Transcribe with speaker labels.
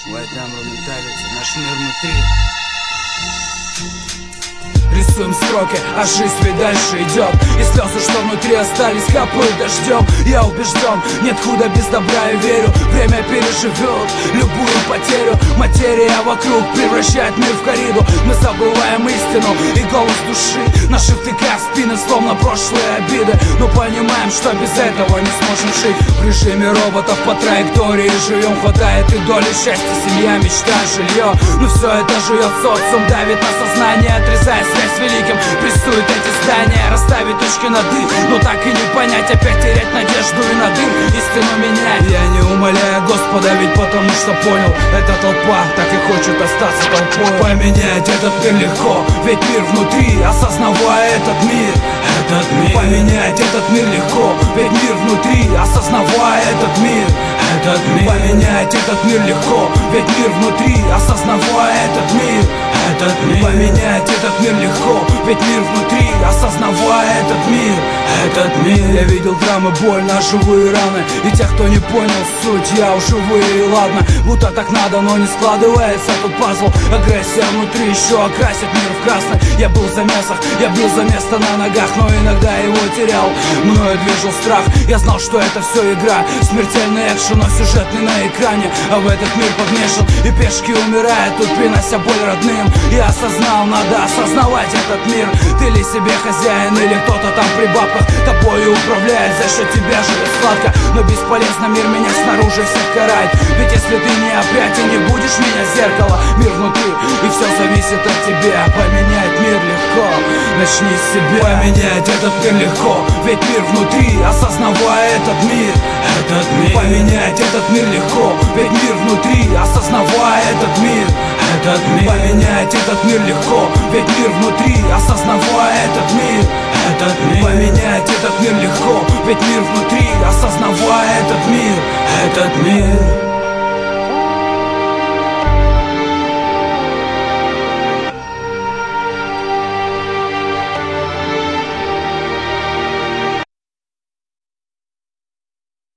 Speaker 1: White Number Mentality, наш мир внутри. Рисуем строки, а жизнь ведь дальше идет. И слезы, что внутри остались, капают дождем. Я убежден, нет худа без добра, и верю, время переживет любую потерю. Материя вокруг превращает мир в корриду. Мы забываем истину и голос души. Наши втыкая в спины, словно прошлые обиды. Но понимаем, что без этого не сможем жить. В режиме роботов по траектории живем. Хватает и доли счастья, семья, мечта, жилье. Но все это живет социум, давит на сознание, отрезая связь с великим. Прессует эти здания, расставить точки над «и». Но так и не понять, опять терять надежду и на дым. Истину менять я не умоляю Господа, ведь потому что понял, эта толпа так и хочет остаться толпой. Поменять этот мир легко, ведь мир внутри, осознавая этот мир. Поменять этот мир легко, ведь мир внутри, осознавая этот мир. Поменять этот мир легко, ведь мир внутри, осознавая этот мир. Поменять этот мир легко, ведь мир внутри, осознавая этот мир. Я видел драмы, боль на живые раны, и тех, кто не понял суть, я уж увы, и ладно. Будто так надо, но не складывается тут пазл. Агрессия внутри еще окрасит мир в красный. Я был в замесах, я бил за место на ногах, но иногда его терял. Мною движил страх, я знал, что это все игра. Смертельный экшен, но сюжетный на экране. А в этот мир подмешан, и пешки умирают тут, принося боль родным. Я осознал, надо осознавать этот мир. Ты ли себе хозяин, или кто-то там при бабках тобою управляет, за счет тебя живет сладко. Но бесполезно, мир меня снаружи всех карает. Ведь если ты не опрятен, не будешь меня зеркало. Мир внутри, и все зависит от тебя. Поменять мир легко, начни с себя. Поменять этот мир легко, ведь мир внутри, осознавая этот мир. Поменять этот мир легко, ведь мир внутри, осознавая этот мир. Поменять этот мир легко, ведь мир внутри, осознавая этот мир. Поменять этот мир легко, ведь мир внутри, осознавая этот мир.